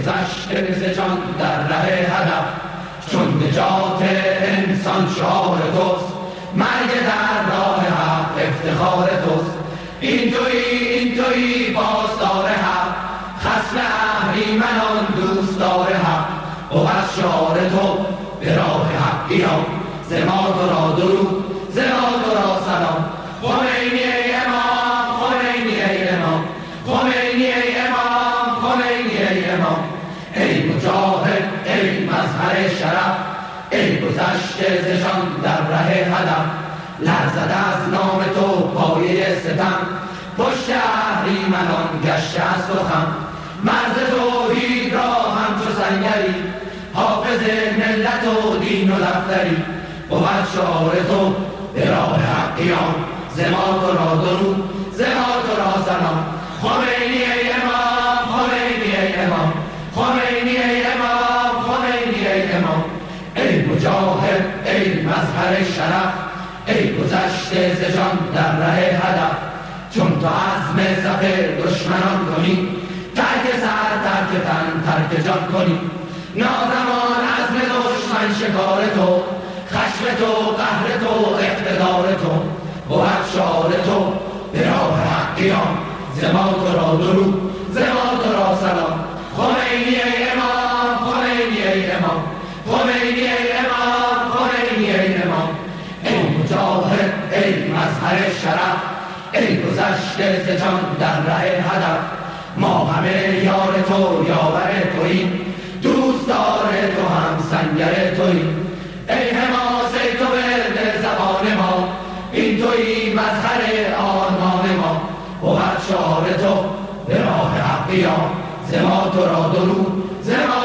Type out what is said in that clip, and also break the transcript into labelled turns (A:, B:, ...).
A: گذشته ز جان در ره هدف، چون نجات انسان شعار توست، مرگ در راه حق افتخار توست. این تویی بازدار حق، خصم اهریمنان دوستدار حق. بود شعار تو به راه حقیان، ز ما تو را درود، ز ما تو را سلام. خمینی ای امام، خمینی ای امام، خمینی ای امام، خمینی ای امام. ای مجاهد، ای مظهر شرف، ای گذشته ز جان در ره هدف. لرزد از نام تو پایه ستم، پشت اهریمنان گشته است و خم. مرز توحید را همچو سنگری، حافظ ملت و دین و دفتری. بود شعار تو به راه حقیان، ز ما تو را درود، ز ما تو را سلام. خمینی ای امام، خمینی ای امام، خمینی ای امام، خمینی ای امام. ای مجاهد، ای مظهر شرف، ای گذشته ز جان در ره هدف. چون تو عزم ظفر دشمنان کنی، ترک سر، ترک تن، ترک جان کنی. نازمان عزم دشمن شکار تو، خشم تو، قهر تو، اقتدار تو. بود شعار تو به راه حقیان، ز ما تو را درود، ز ما تو را سلام. خمینی ای امام، خمینی ای امام، خمینی ای امام، خمینی ای امام. ای مجاهد، ای مظهر شرف، ای گذشته ز جان در ره هدف. ما همه یار تو، یاور توییم، دوستدار تو، هم سنگر توییم. ای حماس، ای تو ورد زبان ما، این تویی مظهر آرمان ما. بود شعار تو به راه حقیان، ز ما تو را درود، ز ما